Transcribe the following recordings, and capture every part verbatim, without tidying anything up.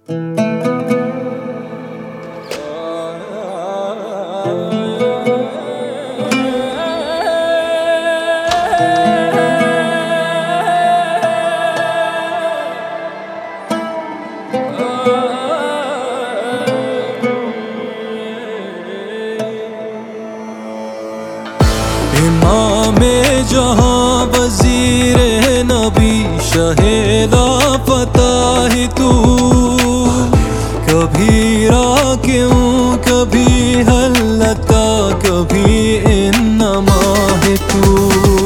इमामे जहां वजीरे नबी शहेला पता ही तू कभी राकियों कभी हल्लता कभी इन्नमा है तू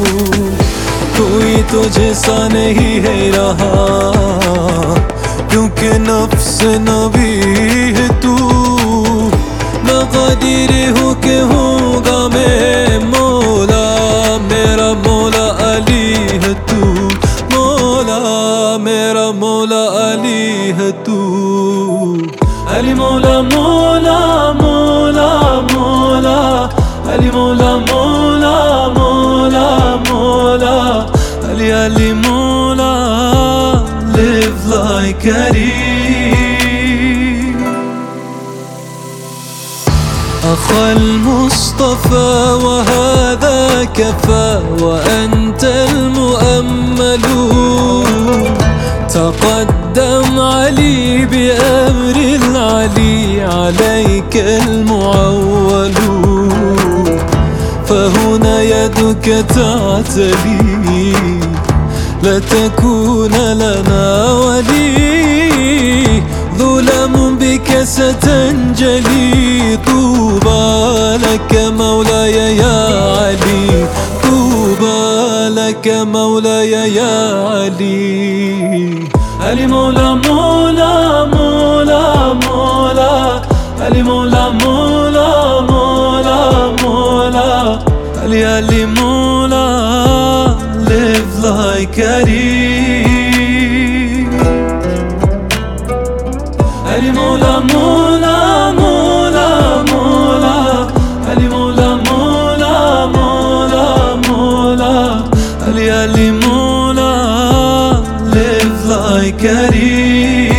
कोई तुझे सा नहीं है रहा क्योंकि नफ्स नबी है तू मैं कदीर हूँ कि होगा मैं मौला मेरा मौला अली है तू मौला मेरा मौला अली है तू अली मौला मौला मौला मौला अली मौला मौला मौला मौला अली अली मौला live like Ali أخا المصطفى وهذا كفى وأنت المؤمل تقدم علي بأمر العلي عليك المعول فهنا يدك تعتلي لتكون لنا ولي ظلم بك ستنجلي طوبى لك مولاي يا علي طوبى لك مولاي يا علي علي مولا مولا مولا مولا علي مولا مولا مولا مولا علي علي مولا live like Ali Ali Mola Mola Mola Mola Ali Mola Mola Mola Mola Ali Ali Mola live like Ali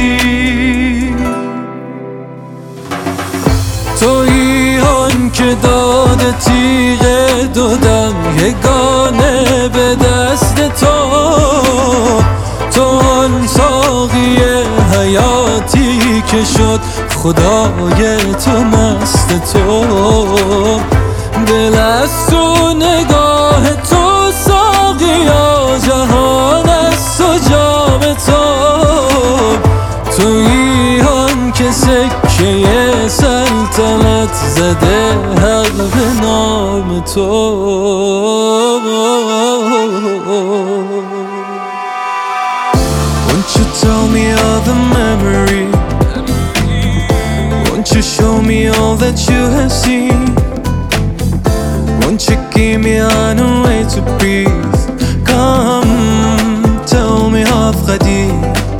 تویی آن که داده تیغ دو دم یگانه به دست تو تو آن ساقی حیاتی که شد خدای تو مست تو دل از تو نگاه تو ساقیا جهان است و جام تو تویی آن که سکه سلطنت زده حق به نام تو Won't you tell me all the memory Won't you show me all that you have seen Won't you give me on a way to breathe Come tell me half Qadir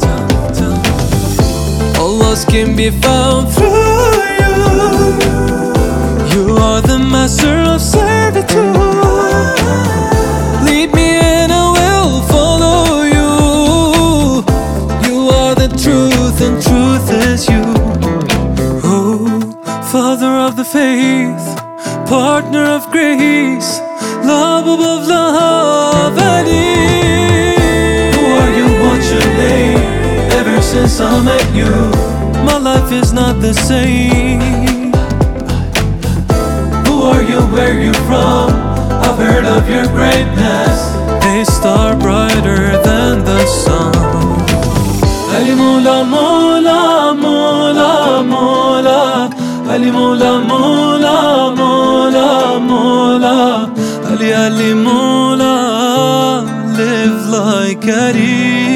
All lost can be found through you You are the master of servitude Lead me and I will follow you You are the truth and truth is you Oh, Father of the faith Partner of grace Love above love Ali Who are you, what's your name Ever since I met you My life is not the same Who are you, where you from I've heard of your greatness A star brighter than the sun Ali Mola Mola Mola Mola Ali Mola Mola Mola Mola Ali Ali Mola live like Ali